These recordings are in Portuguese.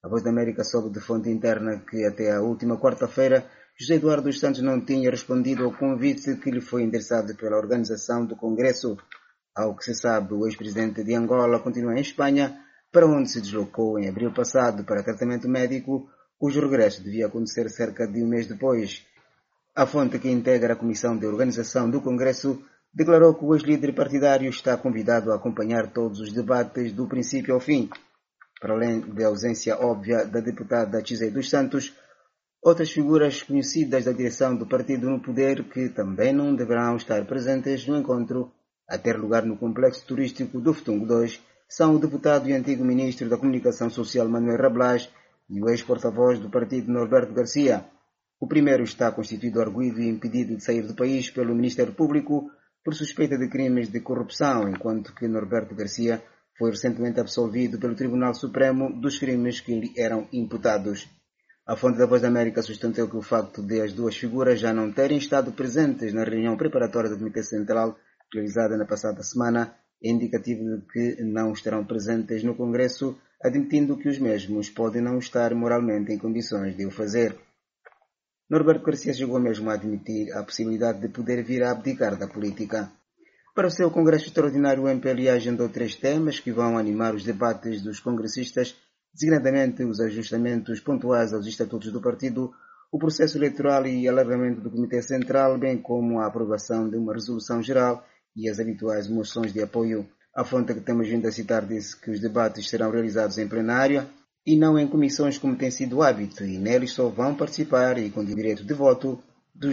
A Voz da América soube de fonte interna que até a última quarta-feira José Eduardo dos Santos não tinha respondido ao convite que lhe foi endereçado pela organização do Congresso. Ao que se sabe, o ex-presidente de Angola continua em Espanha, para onde se deslocou em abril passado para tratamento médico, cujo regresso devia acontecer cerca de um mês depois. A fonte que integra a Comissão de Organização do Congresso declarou que o ex-líder partidário está convidado a acompanhar todos os debates do princípio ao fim. Para além da ausência óbvia da deputada José dos Santos, outras figuras conhecidas da direção do partido no poder que também não deverão estar presentes no encontro a ter lugar no complexo turístico do Futungo 2 são o deputado e antigo ministro da Comunicação Social Manuel Rabelais e o ex-porta-voz do partido Norberto Garcia. O primeiro está constituído arguido e impedido de sair do país pelo Ministério Público por suspeita de crimes de corrupção, enquanto que Norberto Garcia foi recentemente absolvido pelo Tribunal Supremo dos crimes que lhe eram imputados. A fonte da Voz da América sustentou que o facto de as duas figuras já não terem estado presentes na reunião preparatória do Comitê Central realizada na passada semana é indicativo de que não estarão presentes no Congresso, admitindo que os mesmos podem não estar moralmente em condições de o fazer. Norberto Garcia chegou mesmo a admitir a possibilidade de poder vir a abdicar da política. Para o seu Congresso Extraordinário, o MPLA agendou 3 temas que vão animar os debates dos congressistas, designadamente os ajustamentos pontuais aos estatutos do partido, o processo eleitoral e alargamento do Comitê Central, bem como a aprovação de uma resolução geral e as habituais moções de apoio. A fonte que temos vindo a citar disse que os debates serão realizados em plenário e não em comissões como tem sido o hábito, e neles só vão participar e com direito de voto dos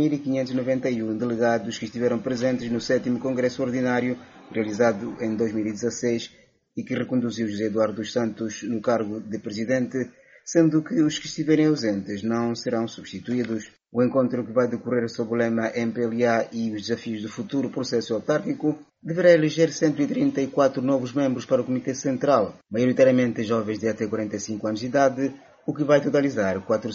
2.591 delegados que estiveram presentes no 7º Congresso Ordinário, realizado em 2016, e que reconduziu José Eduardo dos Santos no cargo de presidente, sendo que os que estiverem ausentes não serão substituídos. O encontro, que vai decorrer sob o lema MPLA e os desafios do futuro processo autárquico, deverá eleger 134 novos membros para o Comitê Central, maioritariamente jovens de até 45 anos de idade, o que vai totalizar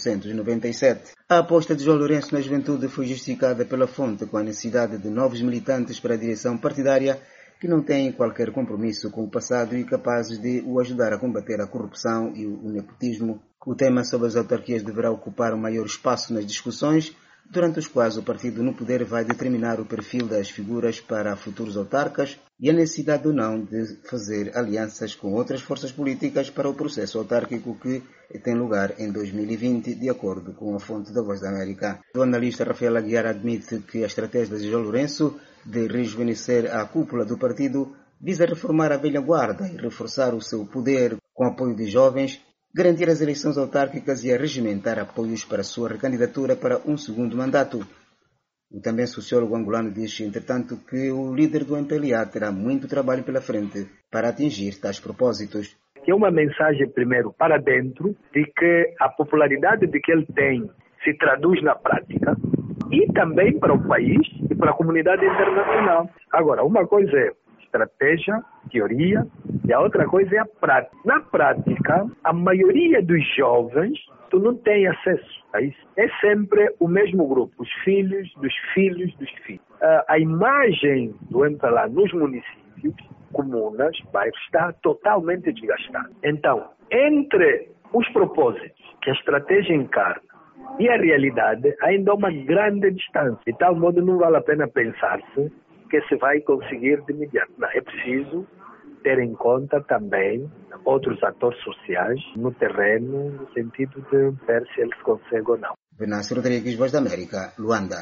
497. A aposta de João Lourenço na juventude foi justificada pela fonte com a necessidade de novos militantes para a direção partidária que não têm qualquer compromisso com o passado e capazes de o ajudar a combater a corrupção e o nepotismo. O tema sobre as autarquias deverá ocupar um maior espaço nas discussões, durante os quais o partido no poder vai determinar o perfil das figuras para futuros autarcas e a necessidade ou não de fazer alianças com outras forças políticas para o processo autárquico que tem lugar em 2020, de acordo com a fonte da Voz da América. O analista Rafael Aguiar admite que a estratégia de João Lourenço de rejuvenescer a cúpula do partido visa reformar a velha guarda e reforçar o seu poder com apoio de jovens, garantir as eleições autárquicas e a regimentar apoios para sua recandidatura para um segundo mandato. O também sociólogo angolano diz, entretanto, que o líder do MPLA terá muito trabalho pela frente para atingir tais propósitos. É uma mensagem, primeiro, para dentro, de que a popularidade de que ele tem se traduz na prática, e também para o país e para a comunidade internacional. Agora, uma coisa é estratégia, teoria, e a outra coisa é a prática. Na prática, a maioria dos jovens, tu não tem acesso a isso. É sempre o mesmo grupo, os filhos dos filhos dos filhos. A imagem do MPLA nos municípios, comunas, bairros, está totalmente desgastada. Então, entre os propósitos que a estratégia encarna e a realidade, ainda há uma grande distância. De tal modo, não vale a pena pensar-se que se vai conseguir de imediato. Não, é preciso ter em conta também outros atores sociais no terreno, no sentido de ver se eles conseguem ou não. Venâncio Rodrigues, Voz da América, Luanda.